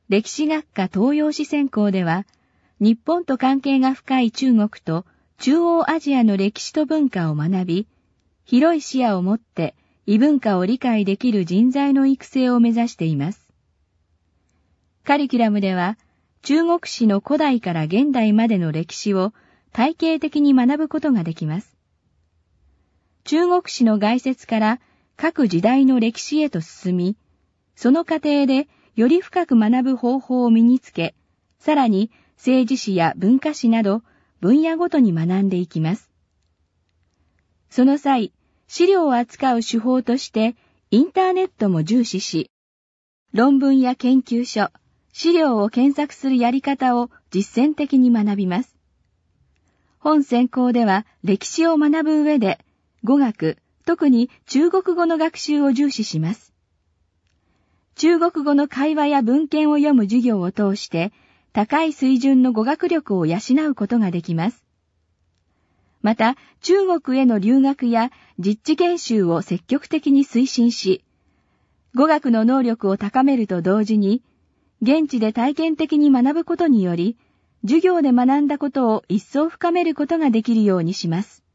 歴史学科東洋史専攻では、日本と関係が深い中国と中央アジアの歴史と文化を学び、広い視野を持って異文化を理解できる人材の育成を目指しています。カリキュラムでは、中国史の古代から現代までの歴史を体系的に学ぶことができます。中国史の概説から各時代の歴史へと進み、その過程でより深く学ぶ方法を身につけ、さらに政治史や文化史など分野ごとに学んでいきます。その際、資料を扱う手法としてインターネットも重視し、論文や研究書、資料を検索するやり方を実践的に学びます。本専攻では歴史を学ぶ上で、語学、特に中国語の学習を重視します。中国語の会話や文献を読む授業を通して、高い水準の語学力を養うことができます。また、中国への留学や実地研修を積極的に推進し、語学の能力を高めると同時に、現地で体験的に学ぶことにより、授業で学んだことを一層深めることができるようにします。